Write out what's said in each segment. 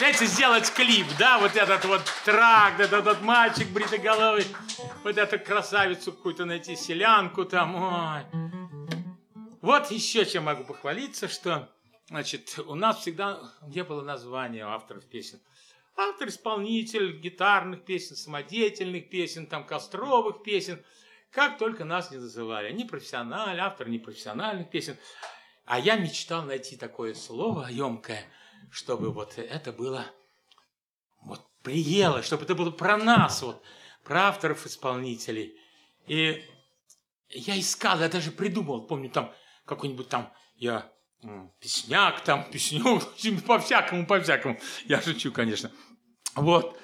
знаете, сделать клип, да, вот этот вот тракт, этот мальчик бритоголовый, вот эту красавицу какую-то найти, селянку там, ой. Вот еще чем могу похвалиться, что, значит, у нас всегда не было названия авторов песен. Автор-исполнитель гитарных песен, самодеятельных песен, там, костровых песен, как только нас не называли. Ни профессиональный, автор непрофессиональных песен. А я мечтал найти такое слово емкое, чтобы вот это было вот приело, чтобы это было про нас, вот, про авторов-исполнителей. И я искал, я даже придумал, помню, там какой-нибудь там, я песняк, там, песню, по-всякому. Я шучу, конечно. Вот.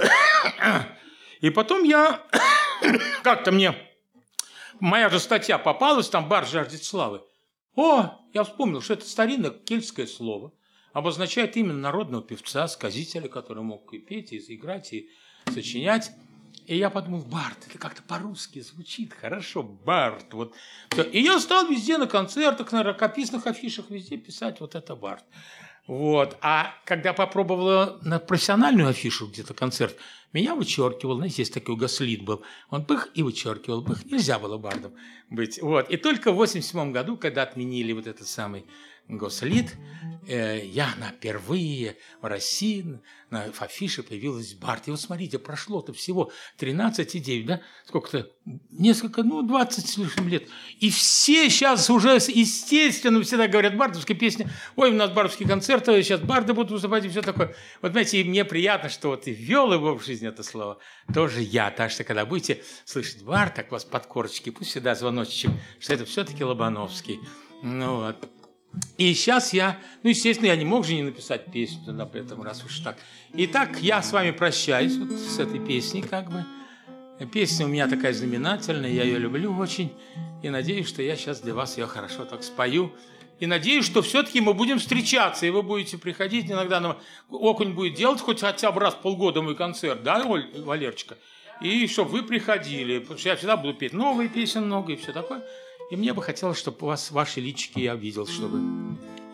И потом я, как-то мне, моя же статья попалась, там «Бард жаждет славы». О, я вспомнил, что это старинное кельтское слово, обозначает именно народного певца, сказителя, который мог и петь, и играть, и сочинять. И я подумал, бард, это как-то по-русски звучит хорошо, бард. Вот. И я стал везде на концертах, на рукописных афишах, везде писать вот это бард. Вот. А когда попробовала на профессиональную афишу где-то концерт, меня вычеркивал, знаете, есть такой гослит был, он пых и вычеркивал, пых, нельзя было бардом быть. Вот. И только в 1987 году, когда отменили вот этот самый гослит, я впервые в России на афише появилась бард. И вот смотрите, прошло-то всего 13,9, да? Сколько-то? Несколько, 20 с лишним лет. И все сейчас уже, естественно, всегда говорят бардовская песня. Ой, у нас бардовские концерты, сейчас барды будут выступать и все такое. Вот, знаете, и мне приятно, что вот и ввел его в жизнь это слово. Тоже я. Так что, когда будете слышать бард, так у вас под корочки, пусть всегда звоночек, что это все-таки Лобановский. Ну вот. И сейчас я, естественно, я не мог же не написать песню тогда при этом, раз уж так. Итак, я с вами прощаюсь вот с этой песней, как бы. Песня у меня такая знаменательная, я ее люблю очень. И надеюсь, что я сейчас для вас ее хорошо так спою. И надеюсь, что все-таки мы будем встречаться, и вы будете приходить иногда, Окунь будет делать хотя бы раз в полгода мой концерт, да, Валерочка? И чтобы вы приходили, потому что я всегда буду петь новые песни много и все такое. И мне бы хотелось, чтобы у вас ваши личики я видел, чтобы